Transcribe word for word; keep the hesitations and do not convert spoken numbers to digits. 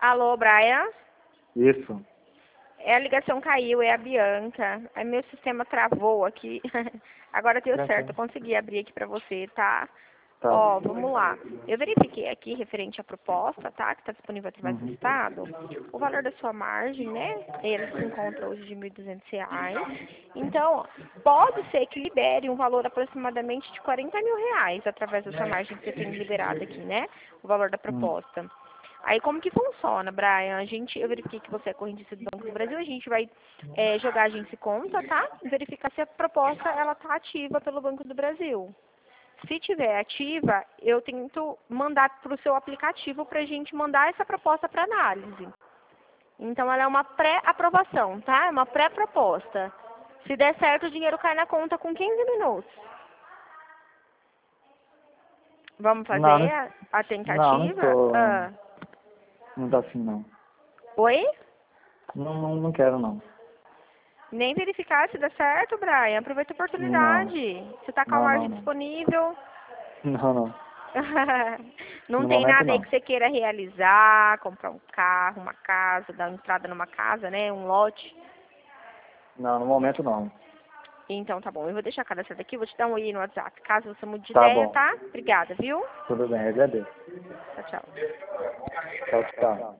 Alô, Brian? Isso. É, a ligação caiu, é a Bianca. Aí meu sistema travou aqui. Agora deu certo, eu consegui abrir aqui pra você, tá? Tá. Ó, vamos lá. Eu verifiquei aqui referente à proposta, tá? Que tá disponível através do Uhum. Estado. O valor da sua margem, né? Ele se encontra hoje de mil e duzentos reais. Então, pode ser que libere um valor aproximadamente de quarenta mil reais através da sua margem que você tem liberada aqui, né? O valor da Hum. proposta. Aí como que funciona, Brian? A gente, eu verifiquei que você é correntista do Banco do Brasil, a gente vai é, jogar a agência em conta, tá? E verificar se a proposta ela tá ativa pelo Banco do Brasil. Se tiver ativa, eu tento mandar para o seu aplicativo para a gente mandar essa proposta para análise. Então ela é uma pré-aprovação, tá? É uma pré-proposta. Se der certo, o dinheiro cai na conta com quinze minutos. Vamos fazer Não, não, a, a não, não tentativa? tô. Ah. Não tá assim, não. Oi? Não, não, não quero, não. Nem verificar se dá certo, Brian. Aproveita a Não. oportunidade. Você tá com a Não, não, margem não. disponível. Não, não. Não No tem momento, nada aí não. que você queira realizar, comprar um carro, uma casa, dar uma entrada numa casa, né? Um lote. Não, no momento, não. Então tá bom. Eu vou deixar cadastrado aqui, vou te dar um oi no WhatsApp. Caso você mude de Tá ideia, bom. tá? Obrigada, viu? Tudo bem, agradeço. Tchau, tchau. Tchau, tchau.